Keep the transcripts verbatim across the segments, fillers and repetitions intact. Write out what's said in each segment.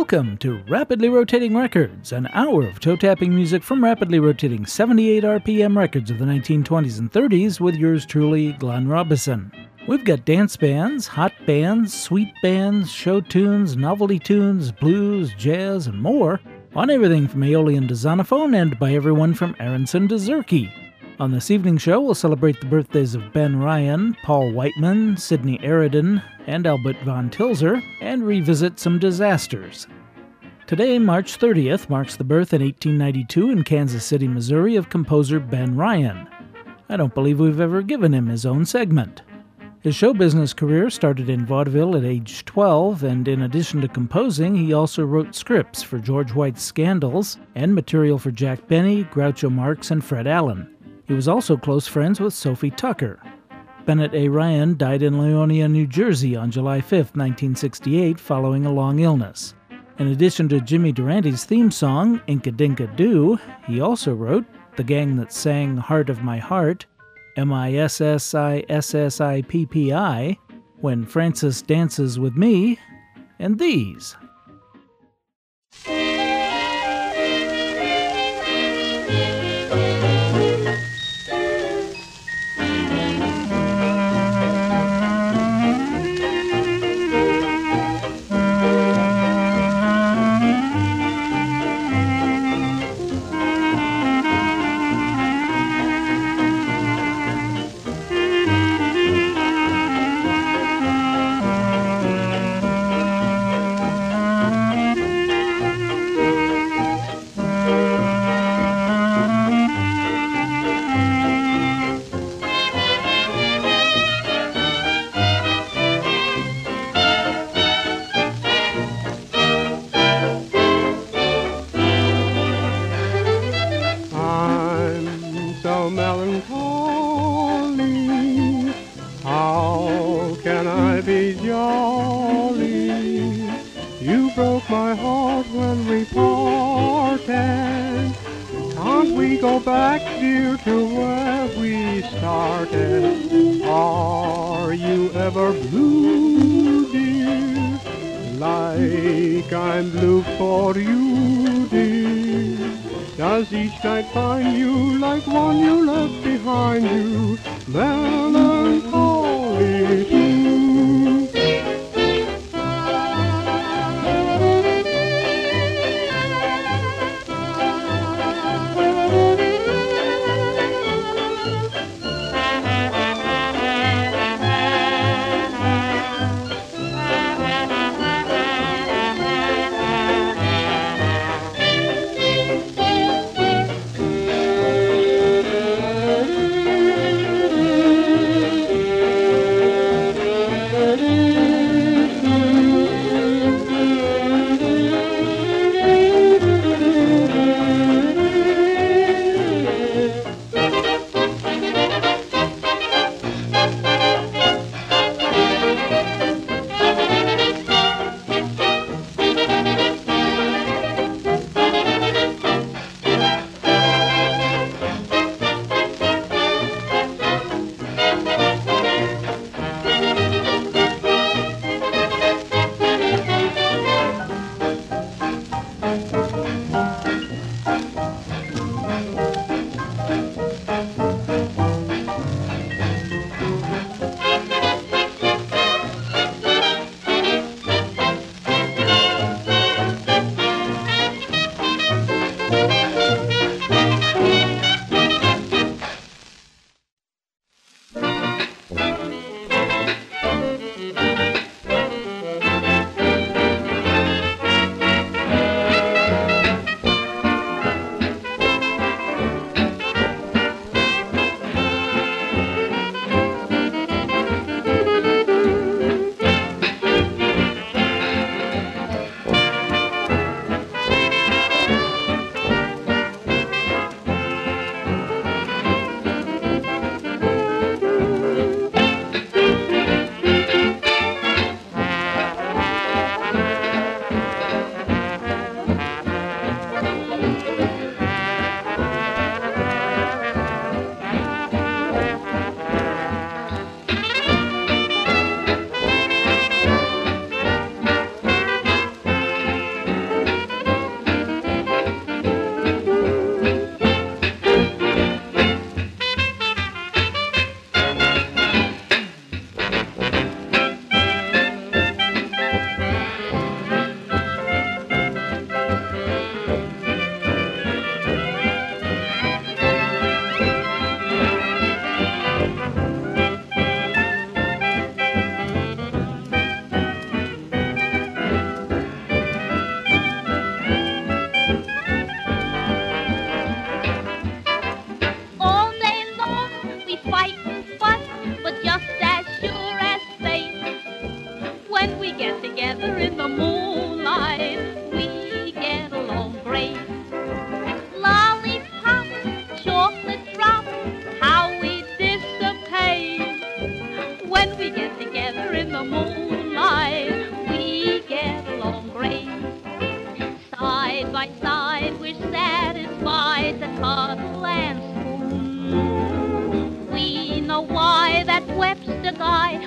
Welcome to Rapidly Rotating Records, an hour of toe-tapping music from rapidly rotating seventy-eight R P M records of the nineteen twenties and thirties with yours truly, Glenn Robison. We've got dance bands, hot bands, sweet bands, show tunes, novelty tunes, blues, jazz, and more, on everything from Aeolian to Zonophone and by everyone from Aronson to Zerke. On this evening's show, we'll celebrate the birthdays of Ben Ryan, Paul Whiteman, Sidney Aridin, and Albert von Tilzer, and revisit some disasters. Today, March thirtieth, marks the birth in eighteen ninety-two in Kansas City, Missouri, of composer Ben Ryan. I don't believe we've ever given him his own segment. His show business career started in vaudeville at age twelve, and in addition to composing, he also wrote scripts for George White's Scandals and material for Jack Benny, Groucho Marx, and Fred Allen. He was also close friends with Sophie Tucker. Bennett A. Ryan died in Leonia, New Jersey on July fifth, nineteen sixty-eight, following a long illness. In addition to Jimmy Durante's theme song, Inka Dinka Doo, he also wrote The Gang That Sang Heart of My Heart, M I S S I S S I P P I, When Francis Dances With Me, and these.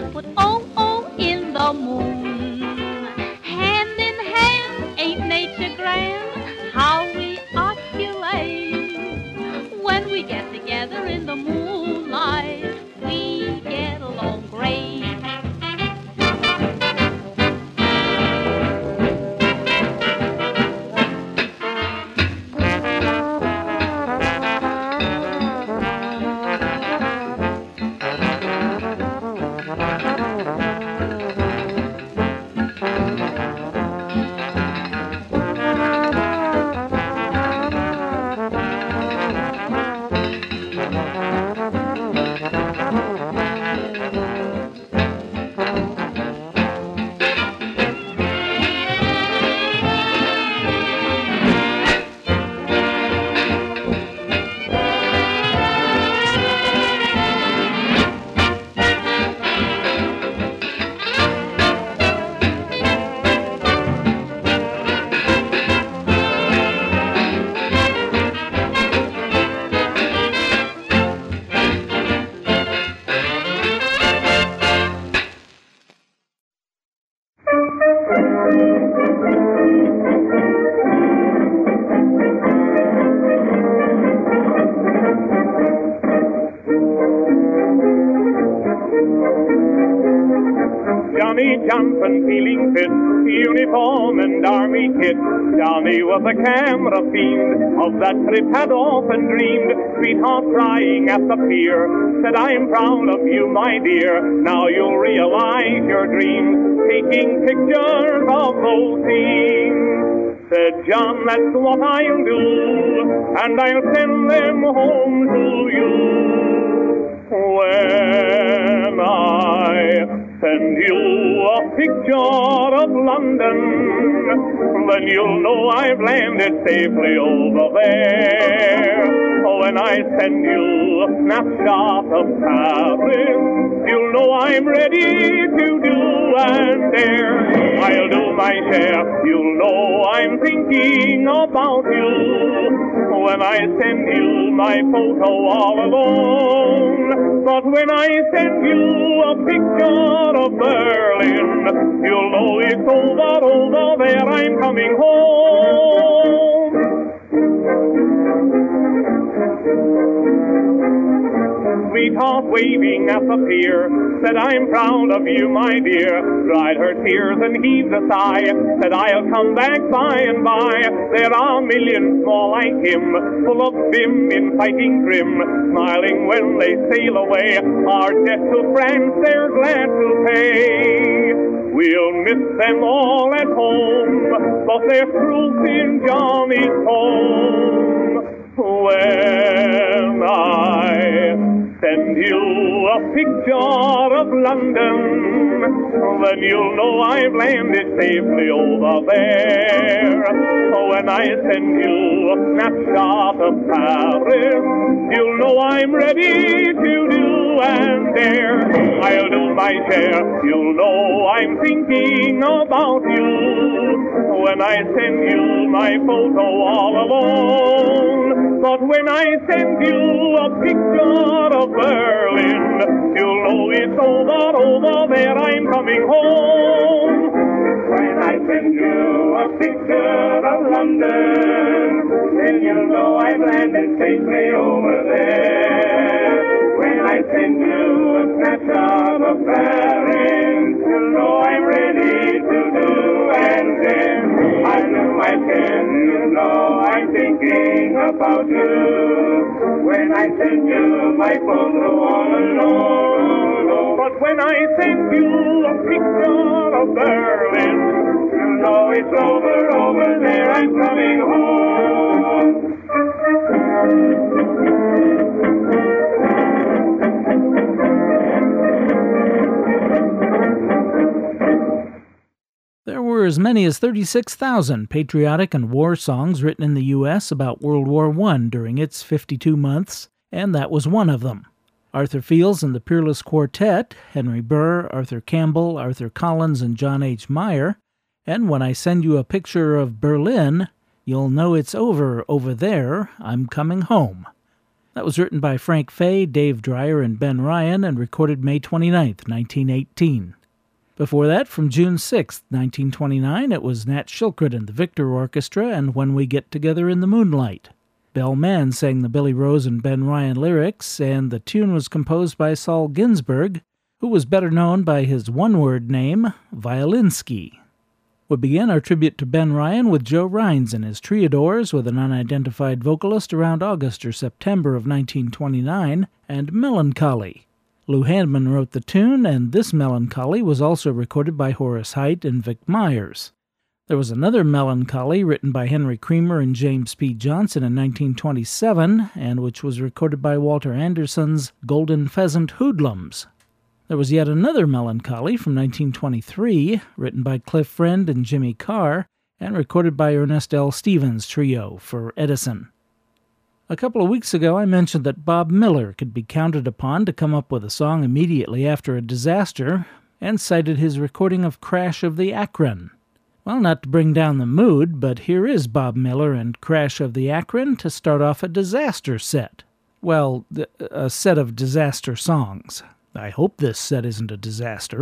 But oh, oh, in the moon, hand in hand, ain't nature grand? How we osculate when we get together in the moonlight. We get along great. Jumping, feeling fit, uniform and army kit. Johnny was a camera fiend, of that trip had often dreamed. Sweetheart crying at the pier, said I'm proud of you, my dear. Now you'll realize your dreams, taking pictures of those scenes. Said John, that's what I'll do, and I'll send them home to you. When I send you a picture of London, then you'll know I've landed safely over there. When I send you a snapshot of Paris, you'll know I'm ready to do and dare. I'll do my share, you'll know I'm thinking about you. When I send you my photo all alone, but when I send you a picture of Berlin, you'll know it's over, over there, I'm coming home. Sweetheart waving at the pier, said I'm proud of you, my dear. Dried her tears and heaved a sigh, said I'll come back by and by. There are millions more like him, full of vim in fighting trim, smiling when they sail away. Our debt to France they're glad to pay. We'll miss them all at home, but there's truth in Johnny's home. When I send you a picture of London, then you'll know I've landed safely over there. When I send you a snapshot of Paris, you'll know I'm ready to do and dare. I'll do my share, you'll know I'm thinking about you. When I send you my photo all alone, but when I send you a picture of Berlin, you'll know it's over, over there, I'm coming home. When I send you a picture of London, then you'll know I've landed safely over there. When I send you a snapshot of Paris, you'll know I'm ready to do and dare. I know I can, you know I'm thinking about you. When I send you my photo all alone, but when I send you a picture of Berlin, you know it's over, over there, I'm coming home. There were as many as thirty-six thousand patriotic and war songs written in the U S about World War One during its fifty-two months, and that was one of them. Arthur Fields and the Peerless Quartet, Henry Burr, Arthur Campbell, Arthur Collins, and John H. Meyer, and When I Send You a Picture of Berlin, You'll Know It's Over, Over There, I'm Coming Home. That was written by Frank Fay, Dave Dreyer, and Ben Ryan, and recorded May twenty-ninth, nineteen eighteen. Before that, from June sixth, nineteen twenty-nine, it was Nat Shilkret and the Victor Orchestra and When We Get Together in the Moonlight. Bell Mann sang the Billy Rose and Ben Ryan lyrics, and the tune was composed by Saul Ginsberg, who was better known by his one-word name, Violinsky. We began our tribute to Ben Ryan with Joe Rhines and his Triadors with an unidentified vocalist around August or September of nineteen twenty-nine, and Melancholy. Lou Handman wrote the tune, and this Melancholy was also recorded by Horace Heidt and Vic Myers. There was another Melancholy written by Henry Creamer and James P. Johnson in nineteen twenty-seven, and which was recorded by Walter Anderson's Golden Pheasant Hoodlums. There was yet another Melancholy from nineteen twenty-three, written by Cliff Friend and Jimmy Carr, and recorded by Ernest L. Stevens Trio for Edison. A couple of weeks ago I mentioned that Bob Miller could be counted upon to come up with a song immediately after a disaster, and cited his recording of Crash of the Akron. Well, not to bring down the mood, but here is Bob Miller and Crash of the Akron to start off a disaster set. Well, a set of disaster songs. I hope this set isn't a disaster.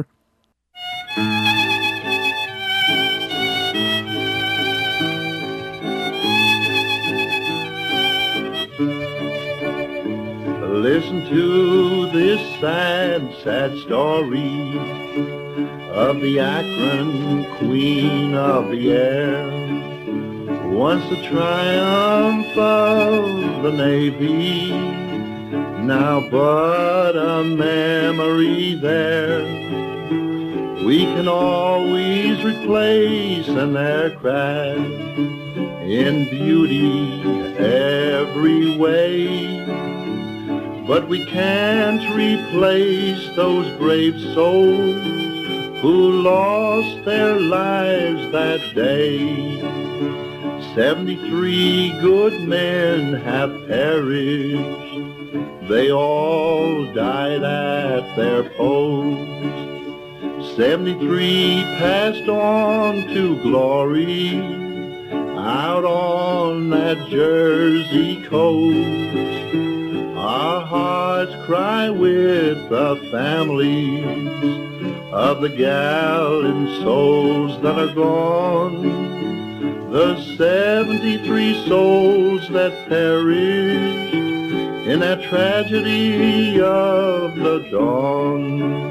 Listen to this sad, sad story of the Akron Queen of the Air. Once the triumph of the Navy, now but a memory there. We can always replace an aircraft in beauty every way, but we can't replace those brave souls who lost their lives that day. Seventy-three good men have perished. They all died at their post. Seventy-three passed on to glory out on that Jersey coast. Our hearts cry with the families of the gallant souls that are gone, the seventy-three souls that perished in that tragedy of the dawn.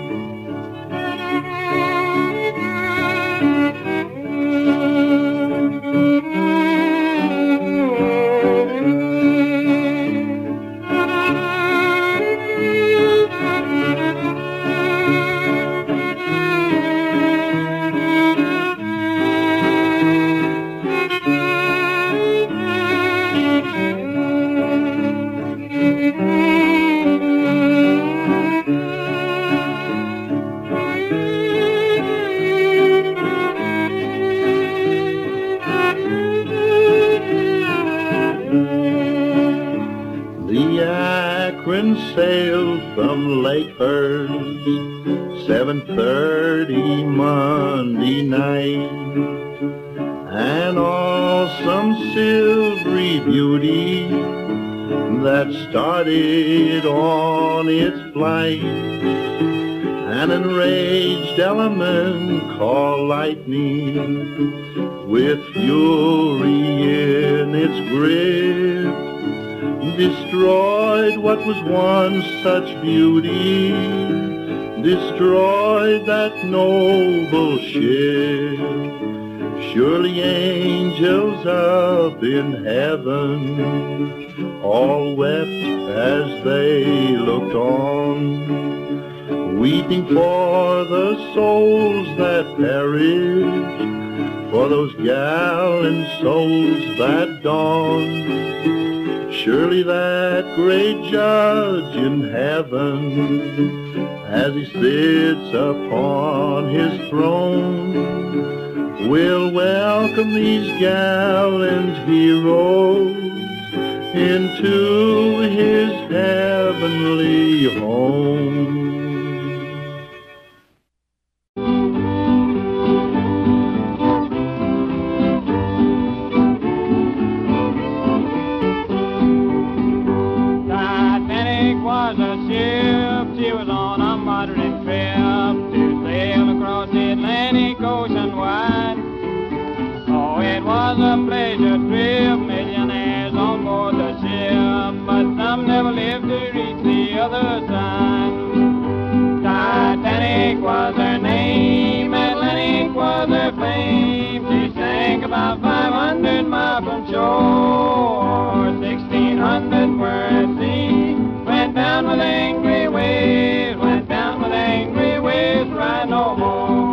Sailed from Lakehurst seven thirty Monday night, an awesome silvery beauty that started on its flight. An enraged element called lightning, with fury in its grip, destroyed what was once such beauty, destroyed that noble ship. Surely angels up in heaven all wept as they looked on, weeping for the souls that perished, for those gallant souls that dawned. Surely that great judge in heaven, as he sits upon his throne, will welcome these gallant heroes into his heavenly home. other side. Titanic was her name, Atlantic was her fame. She sank about five hundred miles from shore. sixteen hundred were at sea, went down with angry waves, went down with angry waves, right no more.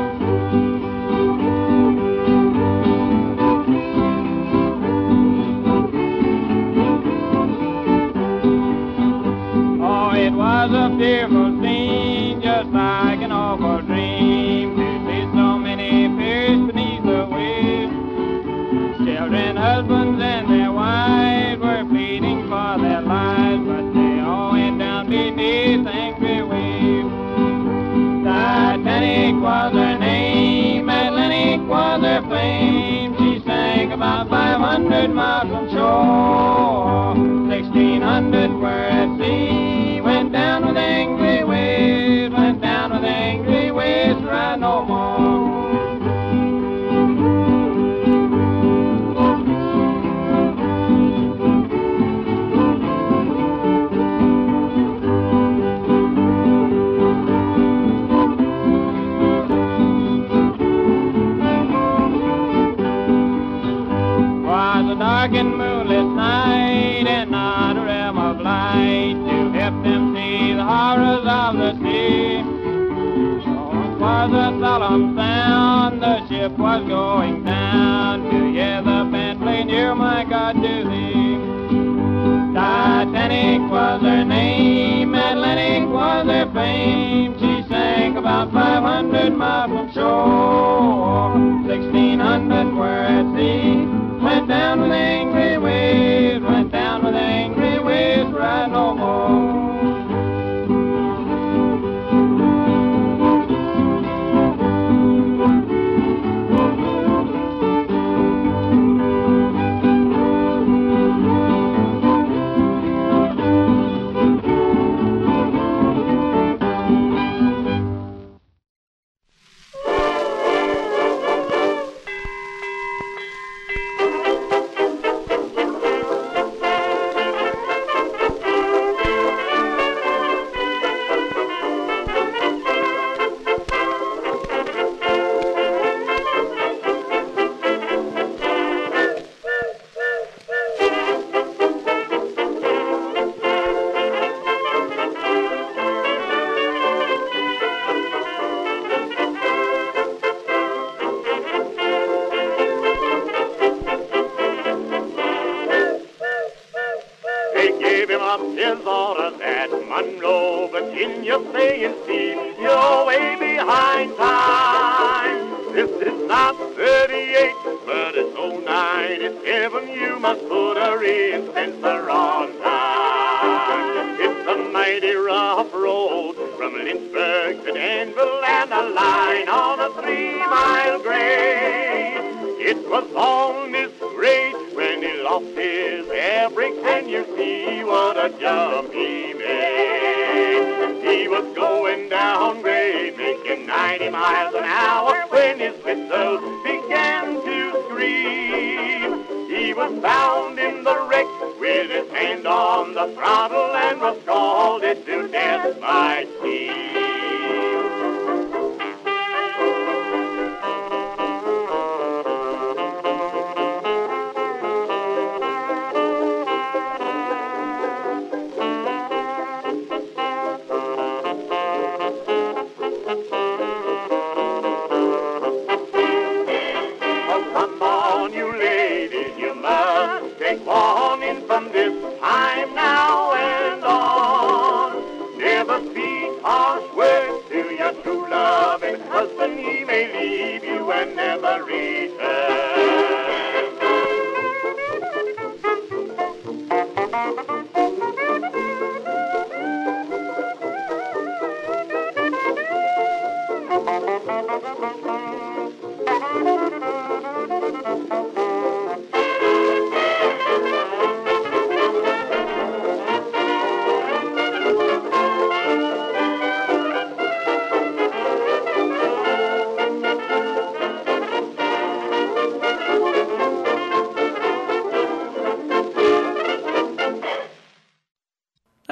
It was a fearful scene, just like an awful dream, to see so many perish beneath the waves. Children, husbands, and their wives were pleading for their lives, but they all went down beneath angry waves. Titanic was her name, Atlantic was her fame. She sank about five hundred miles from shore. Sixteen hundred were at sea, went down with angry waves, went down with angry waves, right no more. Was a dark and moonless night, and not a rim of light to help them see the horrors of the sea. Oh, it was a solemn sound, the ship was going down. To hear the band playing, "Hear My God to Thee." Titanic was her name, Atlantic was her fame. She sank about five hundred miles from shore. Sixteen hundred were at sea, went down with angry waves, went down with angry waves, right no more. His orders at Monroe, Virginia, saying, "Steve, you're way behind time. This is not thirty-eight, but it's oh nine. It's heaven, you must put her in Spencer on time. It's a mighty rough road from Lynchburg to Danville, and a line on a three-mile grade. It was on this grade when he lost his air brakes, and you see what a jump he made. He was going down grade, making ninety miles an hour, when his whistle began to scream. He was found in the wreck with his hand on the throttle, and was scalded to death by steam. Take warning from this time now and on. Never speak harsh words to your true loving husband. He may leave you and never return.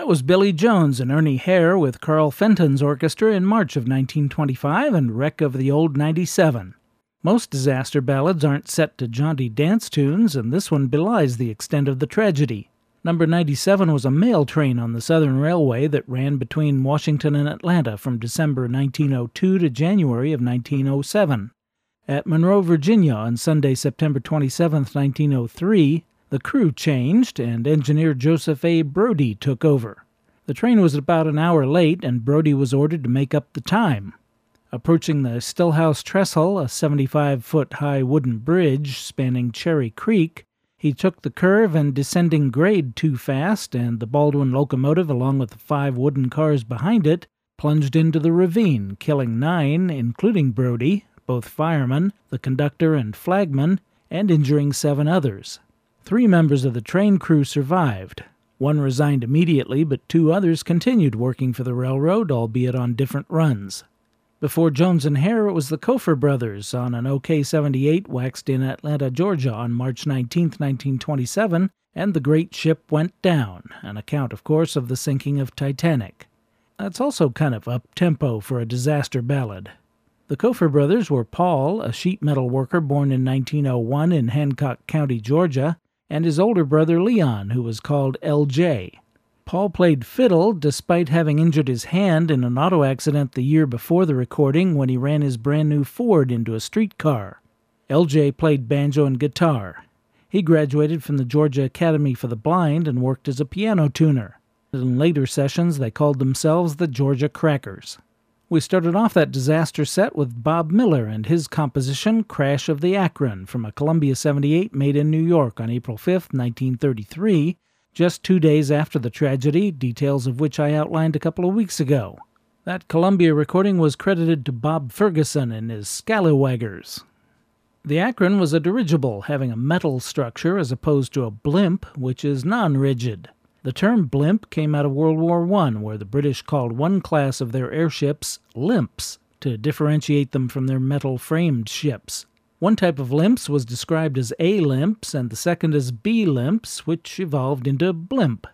That was Billy Jones and Ernie Hare with Carl Fenton's orchestra in March of nineteen twenty-five and Wreck of the Old ninety-seven. Most disaster ballads aren't set to jaunty dance tunes, and this one belies the extent of the tragedy. Number ninety-seven was a mail train on the Southern Railway that ran between Washington and Atlanta from December nineteen oh two to January of nineteen oh seven. At Monroe, Virginia on Sunday, September twenty-seventh, nineteen oh three, the crew changed and engineer Joseph A. Brody took over. The train was about an hour late and Brody was ordered to make up the time. Approaching the Stillhouse Trestle, a seventy-five foot high wooden bridge spanning Cherry Creek, he took the curve and descending grade too fast, and the Baldwin locomotive, along with the five wooden cars behind it, plunged into the ravine, killing nine, including Brody, both firemen, the conductor and flagman, and injuring seven others. Three members of the train crew survived. One resigned immediately, but two others continued working for the railroad, albeit on different runs. Before Jones and Hare, it was the Kofer brothers on an O K seventy-eight waxed in Atlanta, Georgia on March nineteenth, nineteen twenty-seven, and the great ship went down, an account, of course, of the sinking of Titanic. That's also kind of up-tempo for a disaster ballad. The Kofer brothers were Paul, a sheet metal worker born in nineteen oh one in Hancock County, Georgia, and his older brother Leon, who was called L J. Paul played fiddle despite having injured his hand in an auto accident the year before the recording when he ran his brand new Ford into a streetcar. L J played banjo and guitar. He graduated from the Georgia Academy for the Blind and worked as a piano tuner. In later sessions, they called themselves the Georgia Crackers. We started off that disaster set with Bob Miller and his composition Crash of the Akron from a Columbia seventy-eight made in New York on April fifth, nineteen thirty-three, just two days after the tragedy, details of which I outlined a couple of weeks ago. That Columbia recording was credited to Bob Ferguson and his Scallywaggers. The Akron was a dirigible having a metal structure as opposed to a blimp, which is non-rigid. The term blimp came out of World War One, where the British called one class of their airships limps to differentiate them from their metal-framed ships. One type of limps was described as A-limps, and the second as B-limps, which evolved into blimp.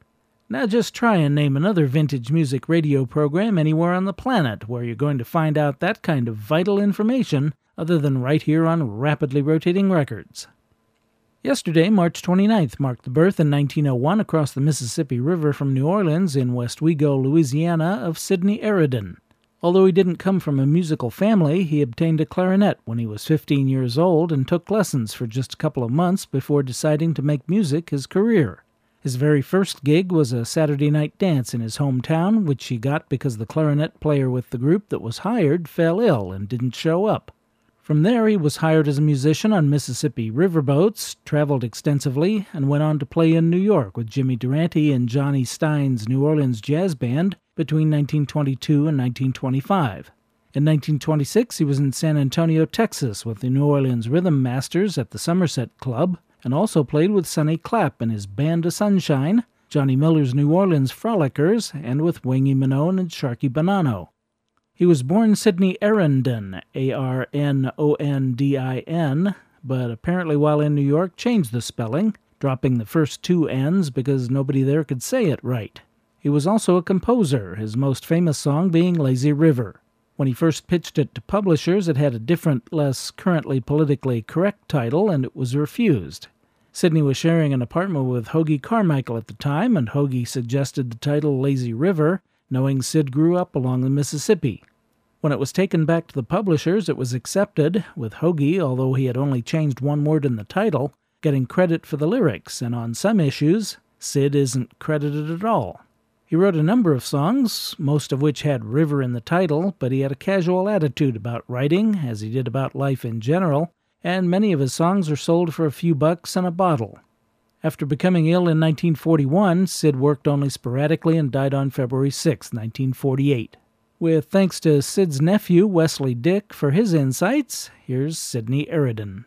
Now just try and name another vintage music radio program anywhere on the planet where you're going to find out that kind of vital information other than right here on Rapidly Rotating Records. Yesterday, March twenty-ninth, marked the birth in nineteen oh one across the Mississippi River from New Orleans in West Wego, Louisiana, of Sidney Aridin. Although he didn't come from a musical family, he obtained a clarinet when he was fifteen years old and took lessons for just a couple of months before deciding to make music his career. His very first gig was a Saturday night dance in his hometown, which he got because the clarinet player with the group that was hired fell ill and didn't show up. From there, he was hired as a musician on Mississippi riverboats, traveled extensively, and went on to play in New York with Jimmy Durante and Johnny Stein's New Orleans Jazz Band between nineteen twenty-two and nineteen twenty-five. In nineteen twenty-six, he was in San Antonio, Texas, with the New Orleans Rhythm Masters at the Somerset Club, and also played with Sonny Clapp and his Band of Sunshine, Johnny Miller's New Orleans Frolickers, and with Wangy Manone and Sharky Bonanno. He was born Sidney Arondin, A R N O N D I N, but apparently while in New York changed the spelling, dropping the first two N's because nobody there could say it right. He was also a composer, his most famous song being Lazy River. When he first pitched it to publishers, it had a different, less currently politically correct title, and it was refused. Sidney was sharing an apartment with Hoagy Carmichael at the time, and Hoagy suggested the title Lazy River, knowing Sid grew up along the Mississippi. When it was taken back to the publishers, it was accepted, with Hoagy, although he had only changed one word in the title, getting credit for the lyrics, and on some issues, Sid isn't credited at all. He wrote a number of songs, most of which had river in the title, but he had a casual attitude about writing, as he did about life in general, and many of his songs are sold for a few bucks and a bottle. After becoming ill in nineteen forty-one, Sid worked only sporadically and died on February sixth, nineteen forty-eight. With thanks to Sid's nephew, Wesley Dick, for his insights, here's Sidney Aridin.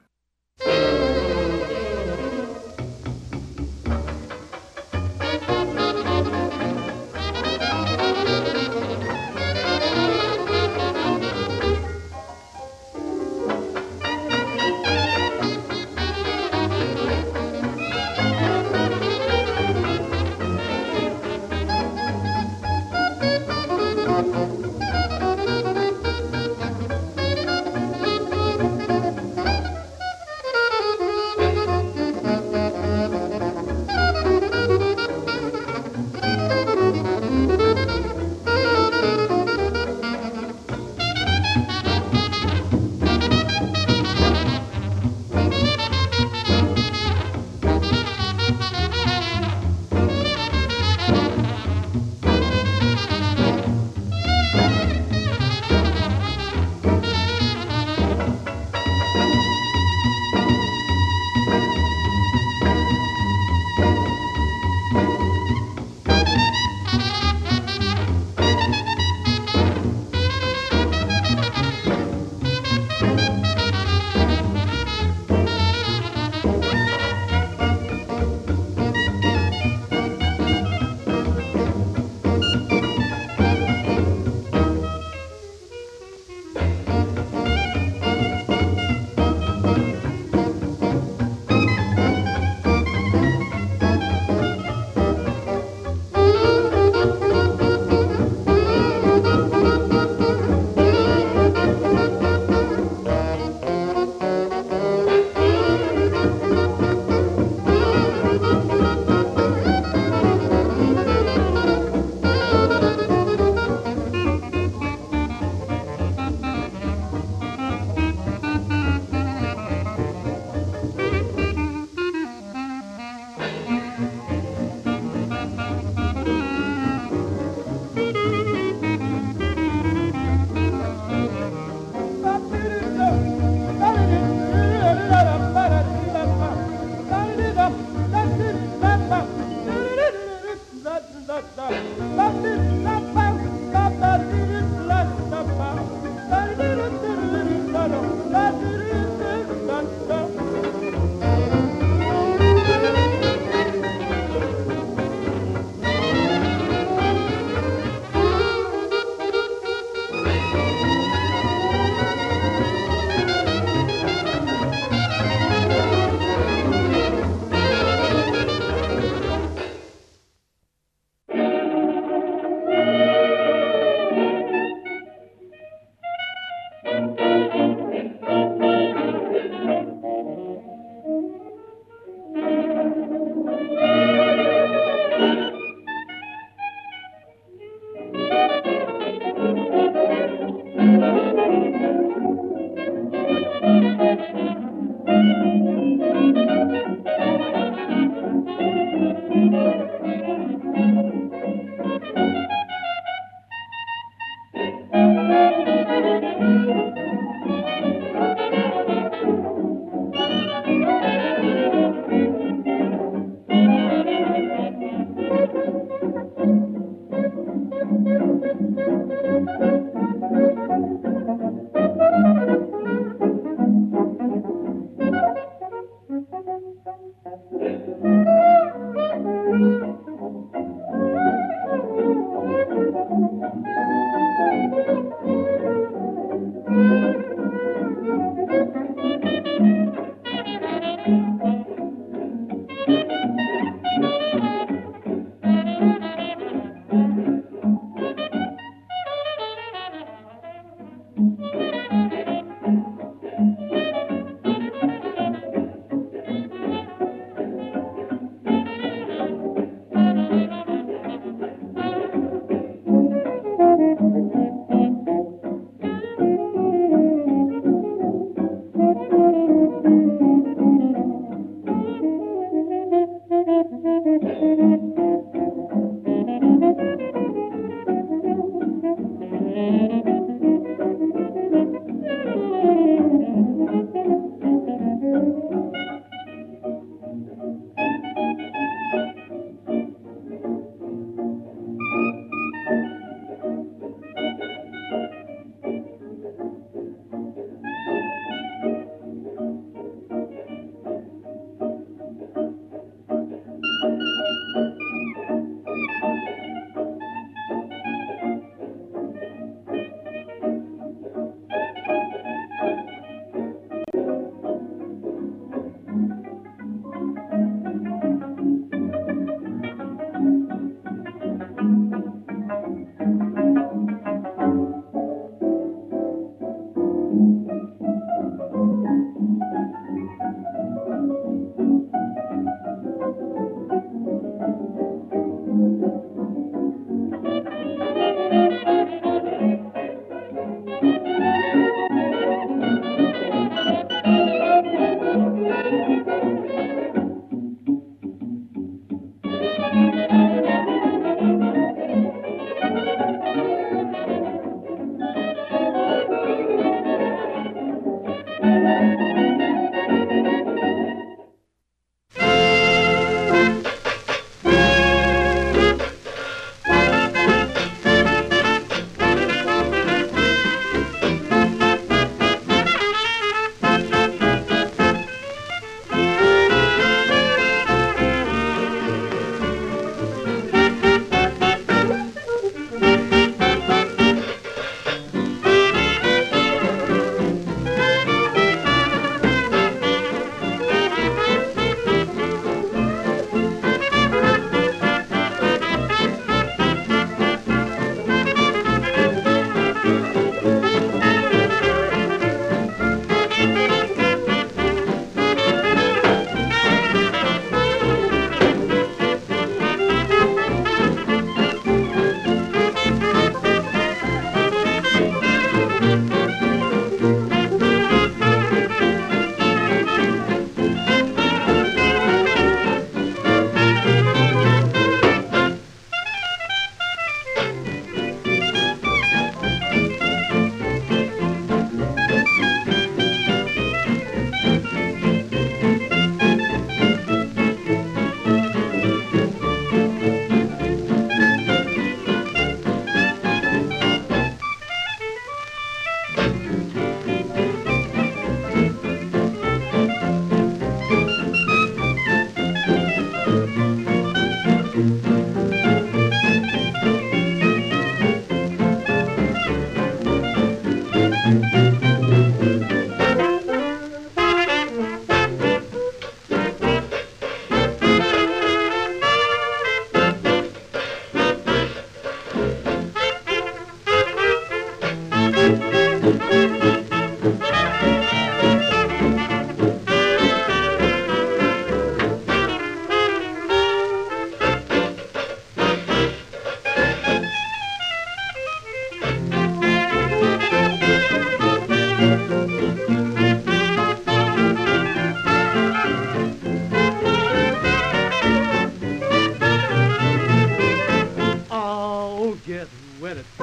with it.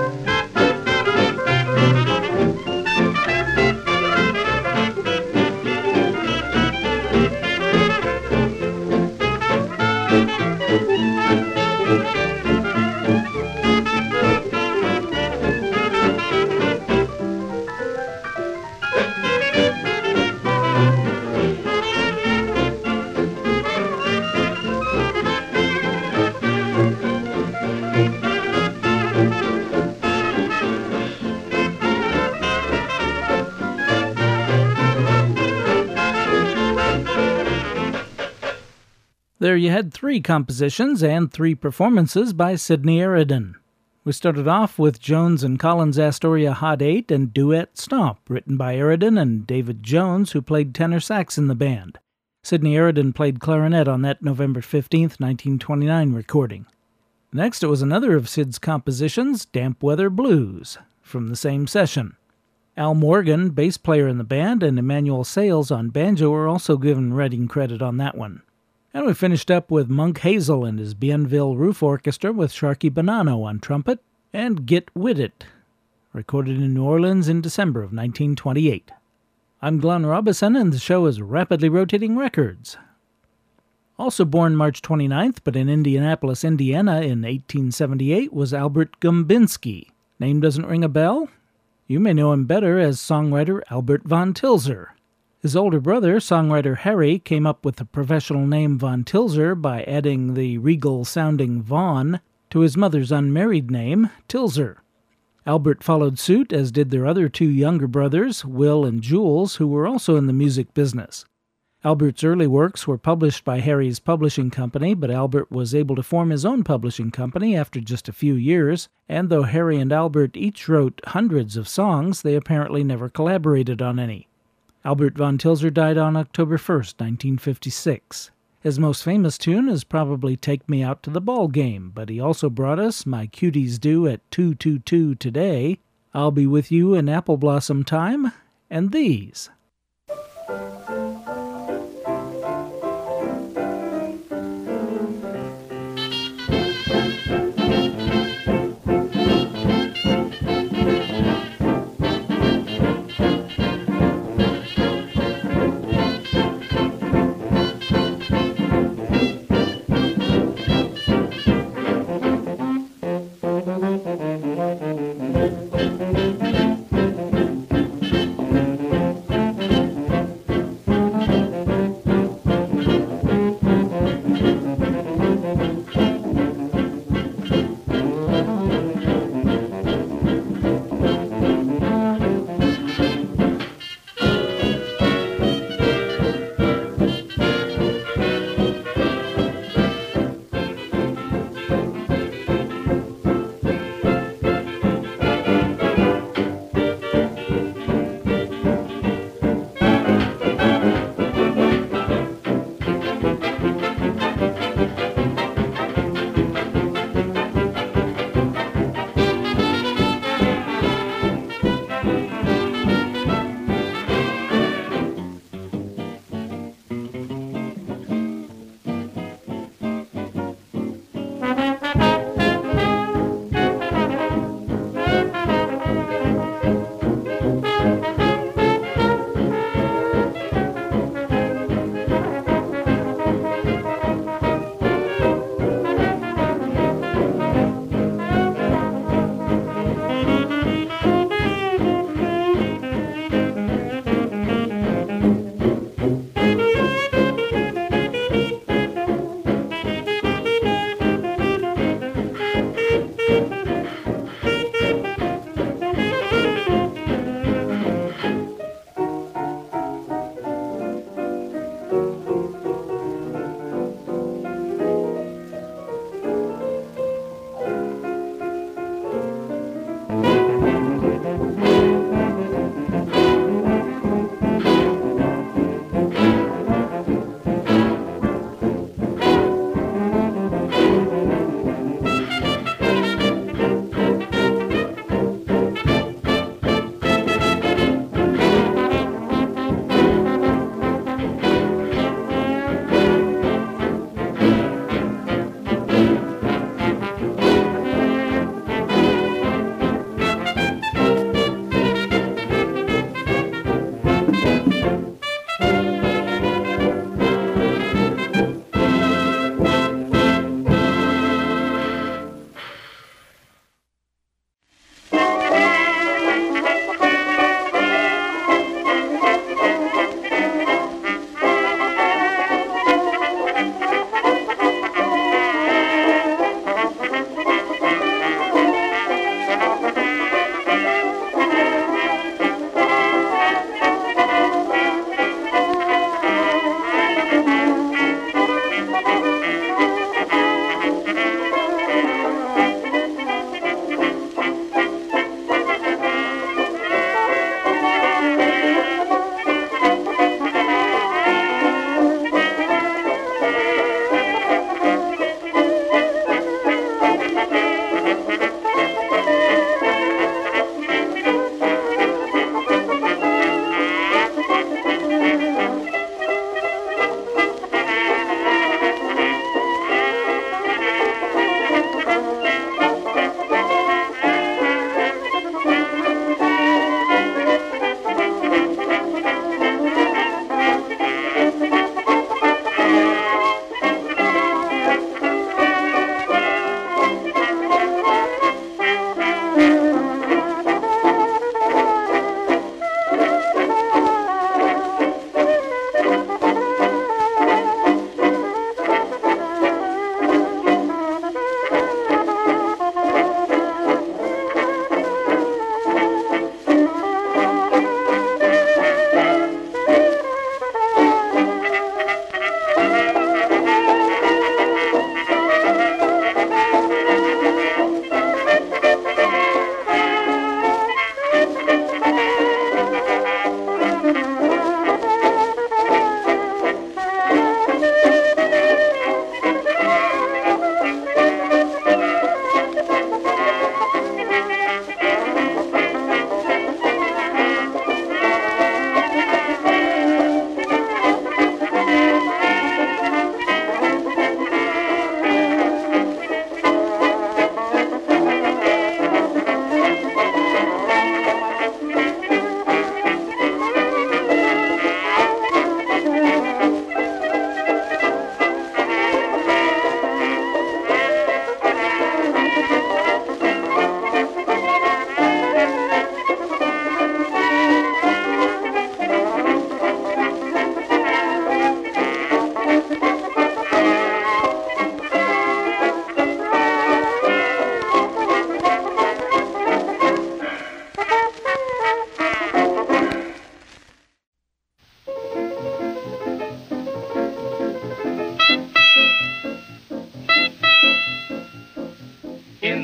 There you had three compositions and three performances by Sidney Aridon. We started off with Jones and Collins' Astoria Hot Eight and Duet Stomp, written by Aridon and David Jones, who played tenor sax in the band. Sidney Aridon played clarinet on that November fifteenth, nineteen twenty-nine recording. Next, it was another of Sid's compositions, Damp Weather Blues, from the same session. Al Morgan, bass player in the band, and Emmanuel Sales on banjo were also given writing credit on that one. And we finished up with Monk Hazel and his Bienville Roof Orchestra with Sharky Bonanno on trumpet, and Get Wid It, recorded in New Orleans in December of nineteen twenty-eight. I'm Glenn Robison, and the show is Rapidly Rotating Records. Also born March twenty-ninth, but in Indianapolis, Indiana in eighteen seventy-eight, was Albert Gumbinski. Name doesn't ring a bell? You may know him better as songwriter Albert Von Tilzer. His older brother, songwriter Harry, came up with the professional name Von Tilzer by adding the regal-sounding Von to his mother's unmarried name, Tilzer. Albert followed suit, as did their other two younger brothers, Will and Jules, who were also in the music business. Albert's early works were published by Harry's publishing company, but Albert was able to form his own publishing company after just a few years, and though Harry and Albert each wrote hundreds of songs, they apparently never collaborated on any. Albert Von Tilzer died on October first, nineteen fifty-six. His most famous tune is probably Take Me Out to the Ball Game, but he also brought us My Cuties Do at two two two Today, I'll Be With You in Apple Blossom Time, and these.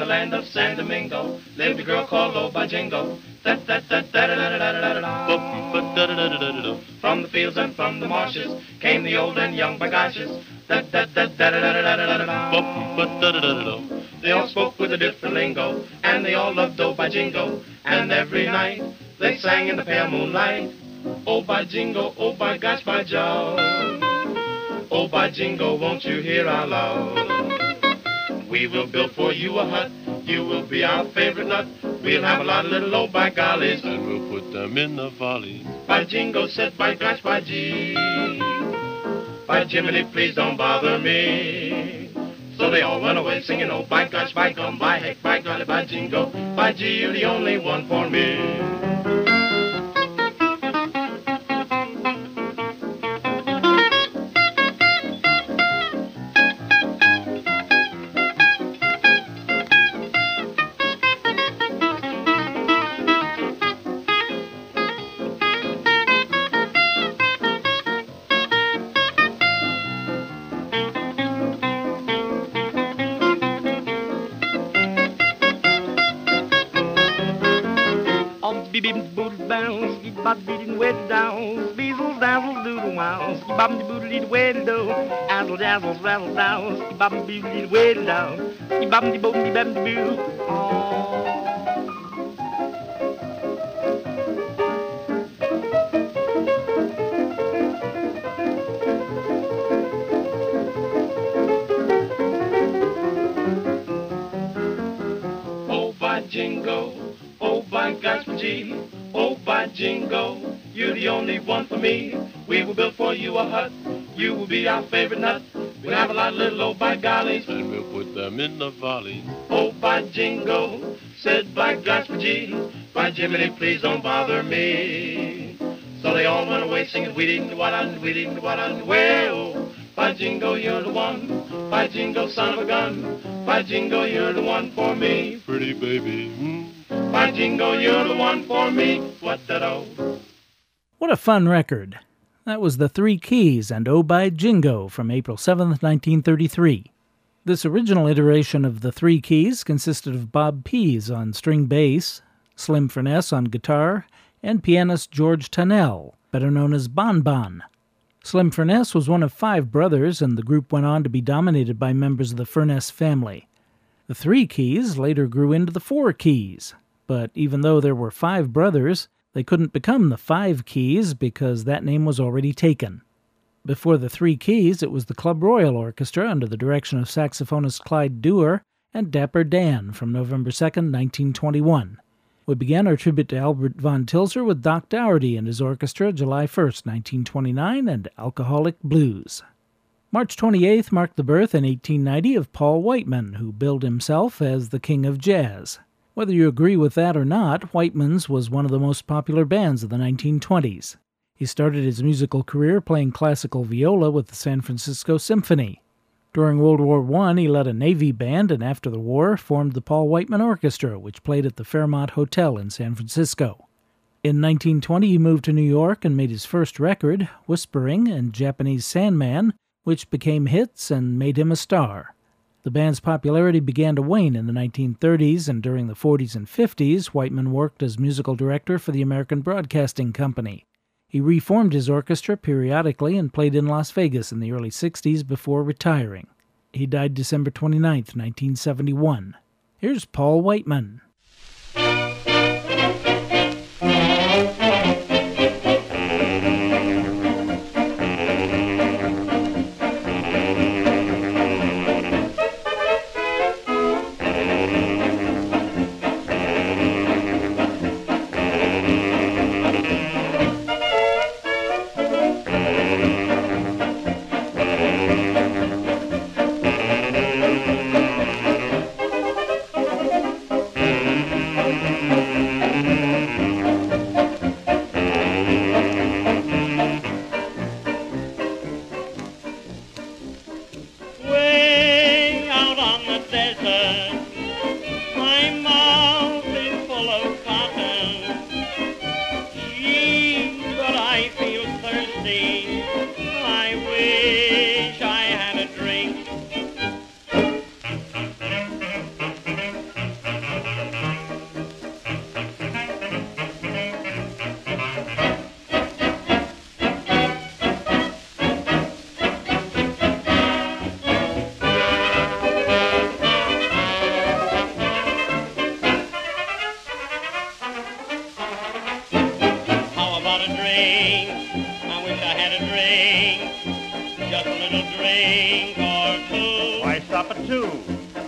the land of San Domingo lived a girl called Oba Jingo. From the fields and from the marshes came the old and young bagashes. They all spoke with a different lingo, and they all loved Oba Jingo. And every night they sang in the pale moonlight, Oba Jingo, oh by gosh, by Joe. Oba Jingo, won't you hear our love? We will build for you a hut, you will be our favorite nut. We'll have a lot of little old by gollies, and we'll put them in the volleys. By Jingo said, by gosh, by G. By Jiminy, please don't bother me. So they all went away singing, oh by gosh, by gum, by heck, by golly, by Jingo, by G, you're the only one for me. Beezles, dazzles, doodle wows, bum de boodle waddle do, azzle dazzles, razzle dows, bum de boodle waddle down, bum de boom de bum de boo. Oh by Jingo, oh by gosh, G, oh by Jingo, you're the only one for me. We will build for you a hut. You will be our favorite nut. We'll have a lot of little old by gollies, and we'll put them in the volleys. Oh, by Jingo, said by gosh, by G, by Jiminy, please don't bother me. So they all went away singing, we didn't what on, we didn't what on, well. By Jingo, you're the one. By Jingo, son of a gun. By Jingo, you're the one for me. Pretty baby. Mm. By Jingo, you're the one for me. What that oh. What a fun record. That was The Three Keys and Oh by Jingo from April seventh, nineteen thirty-three. This original iteration of The Three Keys consisted of Bob Pease on string bass, Slim Furness on guitar, and pianist George Tunnell, better known as Bon Bon. Slim Furness was one of five brothers, and the group went on to be dominated by members of the Furness family. The Three Keys later grew into the Four Keys, but even though there were five brothers, they couldn't become the Five Keys because that name was already taken. Before the Three Keys, it was the Club Royal Orchestra under the direction of saxophonist Clyde Dewar and Dapper Dan from November second, nineteen twenty-one. We began our tribute to Albert von Tilzer with Doc Dougherty and his orchestra July first, nineteen twenty-nine, and Alcoholic Blues. March twenty-eighth marked the birth in eighteen ninety of Paul Whiteman, who billed himself as the King of Jazz. Whether you agree with that or not, Whiteman's was one of the most popular bands of the nineteen twenties. He started his musical career playing classical viola with the San Francisco Symphony. During World War One, he led a Navy band and after the war formed the Paul Whiteman Orchestra, which played at the Fairmont Hotel in San Francisco. In nineteen twenty, he moved to New York and made his first record, Whispering and Japanese Sandman, which became hits and made him a star. The band's popularity began to wane in the nineteen thirties, and during the forties and fifties, Whiteman worked as musical director for the American Broadcasting Company. He reformed his orchestra periodically and played in Las Vegas in the early sixties before retiring. He died December twenty-ninth, nineteen seventy-one. Here's Paul Whiteman.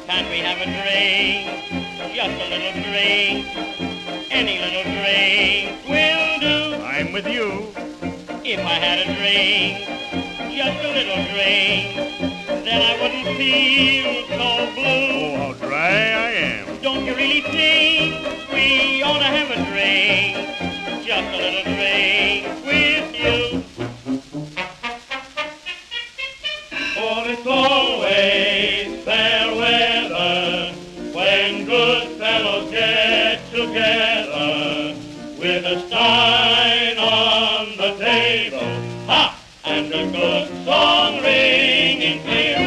Can't we have a drink? Just a little drink. Any little drink will do. I'm with you. If I had a drink, just a little drink, then I wouldn't feel so blue. Oh, how dry I am. Don't you really think we ought to have a drink? Just a little drink with you. For it's always fair weather when good fellows get together with a stein on the table, ha, and a good song ringing clear.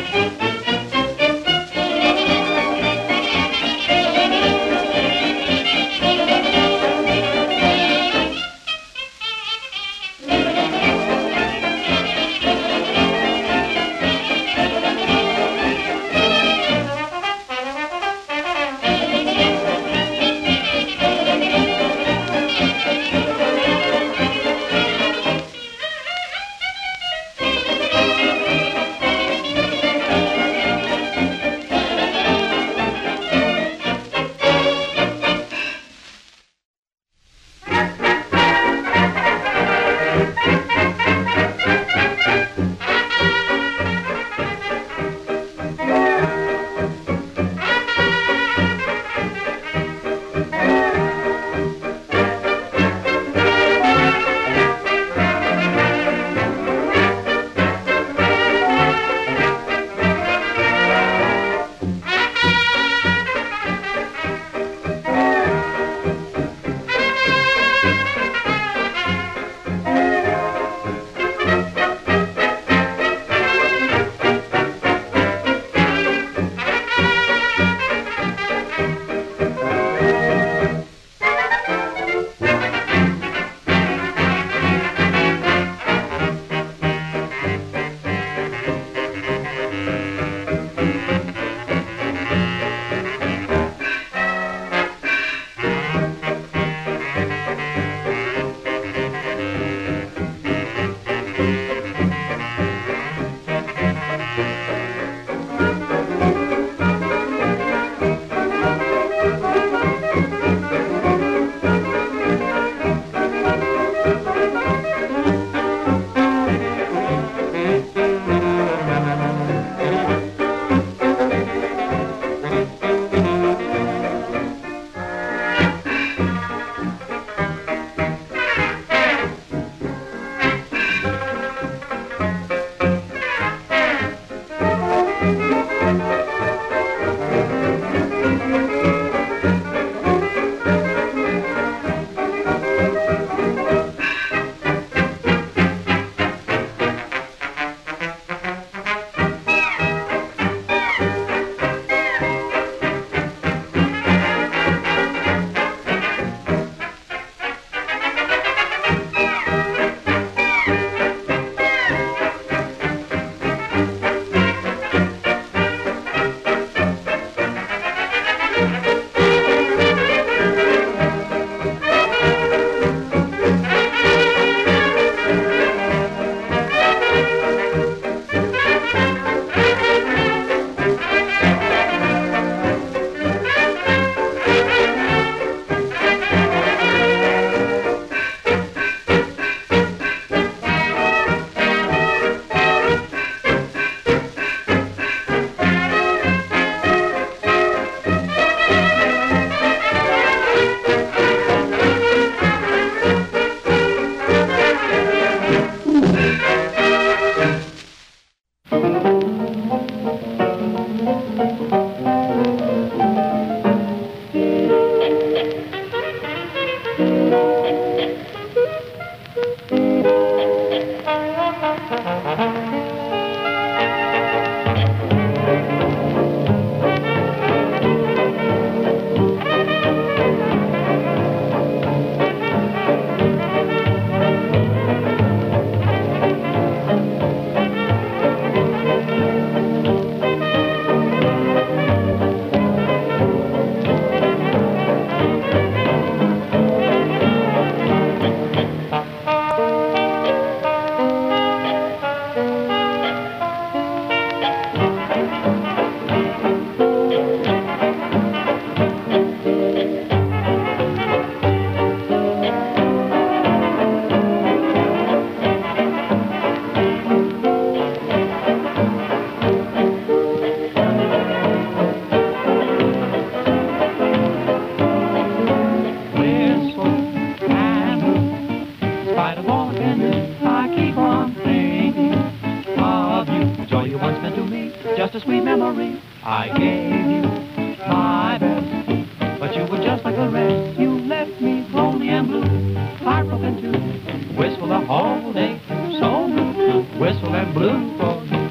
I gave you my best, but you were just like the rest. You left me lonely and blue, heartbroken too. Wistful the whole day through, so blue, wistful and blue for you.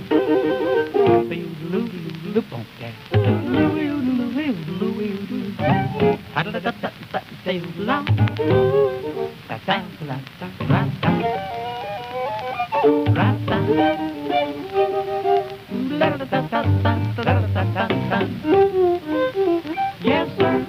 Yes, sir.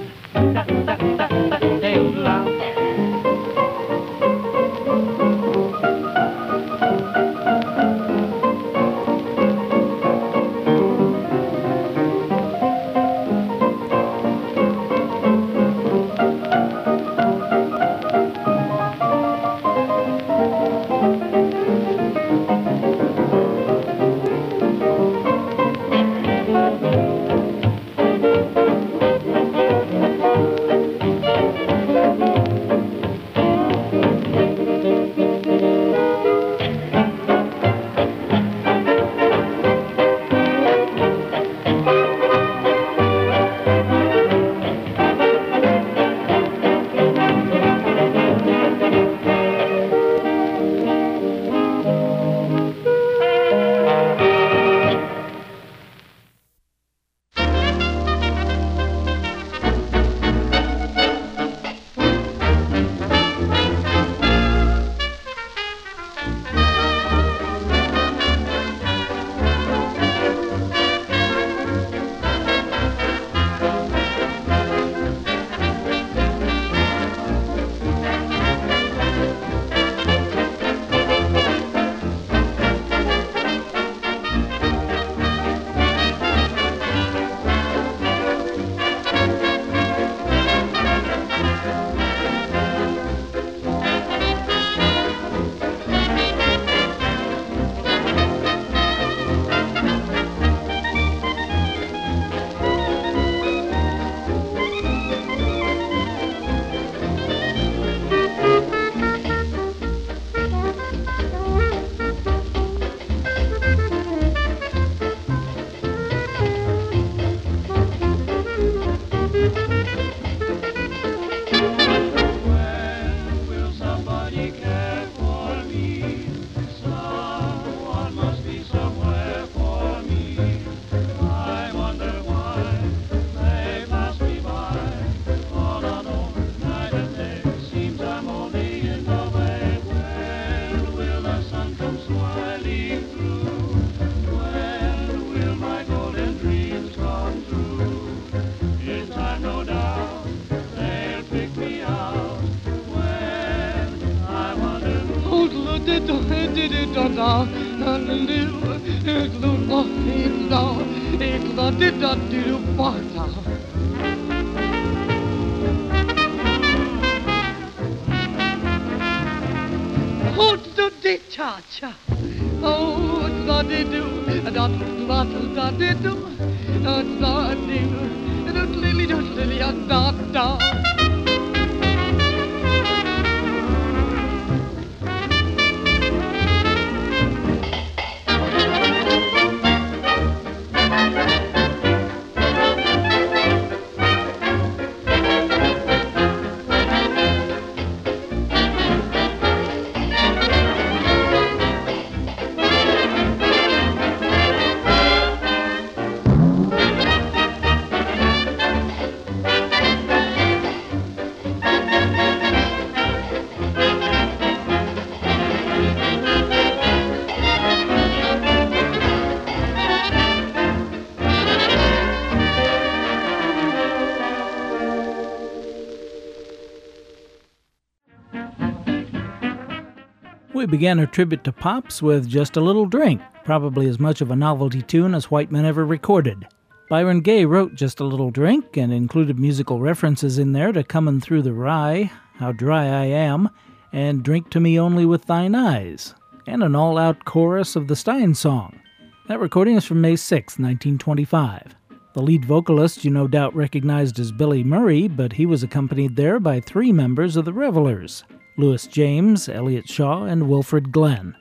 We began our tribute to Pops with Just a Little Drink, probably as much of a novelty tune as Whiteman ever recorded. Byron Gay wrote Just a Little Drink and included musical references in there to Comin' Through the Rye, How Dry I Am, and Drink to Me Only with Thine Eyes, and an all-out chorus of the Stein song. That recording is from May sixth, nineteen twenty-five. The lead vocalist you no doubt recognized as Billy Murray, but he was accompanied there by three members of the Revelers, Louis James, Elliott Shaw, and Wilfred Glenn.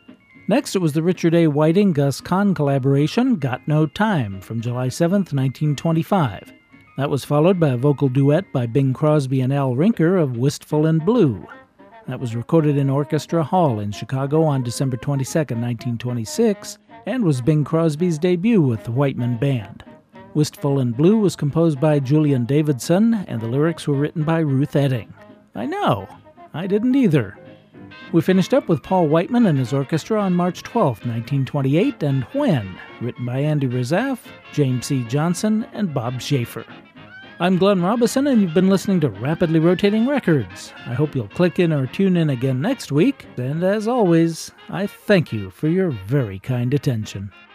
Next, it was the Richard A. Whiting-Gus Kahn collaboration, Got No Time, from July seventh, nineteen twenty-five. That was followed by a vocal duet by Bing Crosby and Al Rinker of Wistful and Blue. That was recorded in Orchestra Hall in Chicago on December twenty-second, nineteen twenty-six, and was Bing Crosby's debut with the Whiteman Band. Wistful and Blue was composed by Julian Davidson, and the lyrics were written by Ruth Etting. I know, I didn't either. We finished up with Paul Whiteman and his orchestra on March twelfth, nineteen twenty-eight, and When, written by Andy Razaf, James C. Johnson, and Bob Schaefer. I'm Glenn Robison, and you've been listening to Rapidly Rotating Records. I hope you'll click in or tune in again next week, and as always, I thank you for your very kind attention.